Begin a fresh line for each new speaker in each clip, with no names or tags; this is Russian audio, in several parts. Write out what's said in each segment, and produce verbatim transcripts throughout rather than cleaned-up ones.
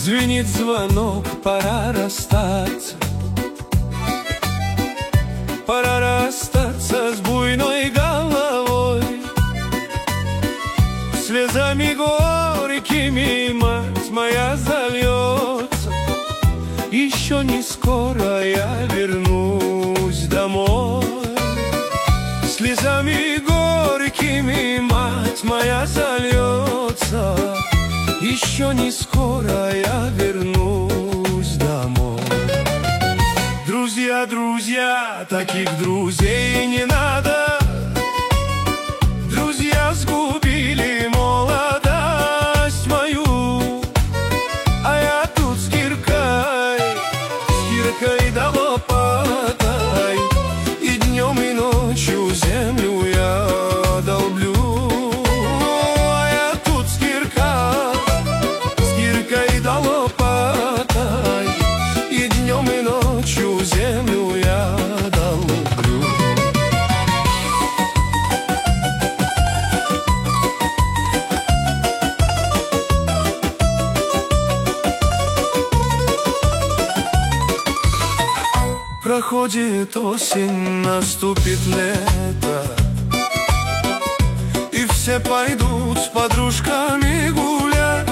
Звенит звонок, пора расстаться. Пора расстаться с буйной головой, слезами горькими мать моя зальется. Еще не скоро я вернусь домой. Слезами горькими мать моя зальется. Еще не скоро я вернусь домой. Друзья, друзья, таких друзей не надо. Друзья сгубили молодость мою. А я тут с киркой, с киркой да лопатой, и днем и ночью землю я долблю. А я тут с киркой, с киркой да лопатой, и днем и ночью землю я долблю. Проходит осень, наступит лето, и все пойдут с подружками гулять.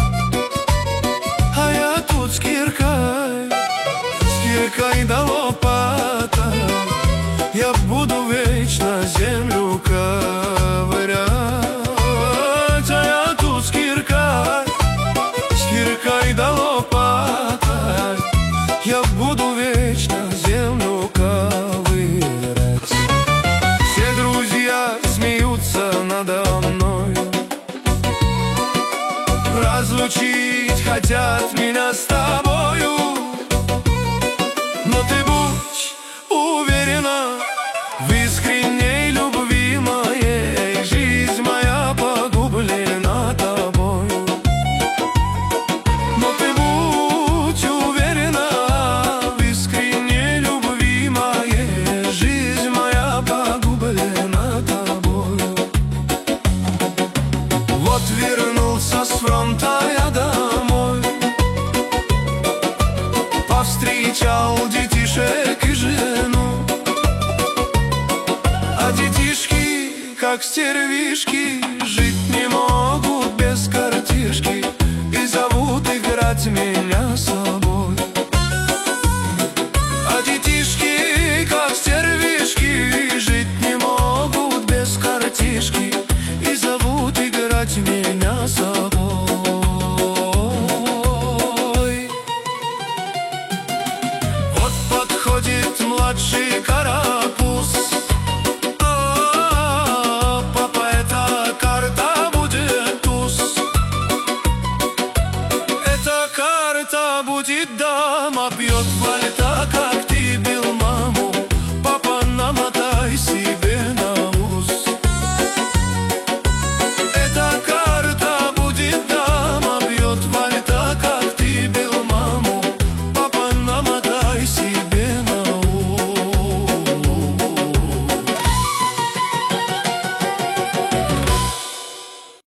А я тут с киркой, с киркой да лопатой, я буду вечно землю ковырять. А я тут с киркой, с киркой да лопатой, я буду вечно землю ковырять. Все друзья смеются надо мной, разлучить хотят меня с тобою. Но ты будь уверена в искренней любви моей, жизнь моя погублена тобою. Но ты будь уверена в искренней любви моей, жизнь моя погублена тобою. Вот вернулся с фронта я домой, повстречал детишек и жену. А детишки, как стервишки, жить не могут без картишки, и зовут играть меня с собой. А детишки, как стервишки, жить не могут без картишки, и зовут играть меня с собой. Вот подходит младший карапуз. О, папа, эта карта будет туз. Эта карта будет дама, пьет, валит.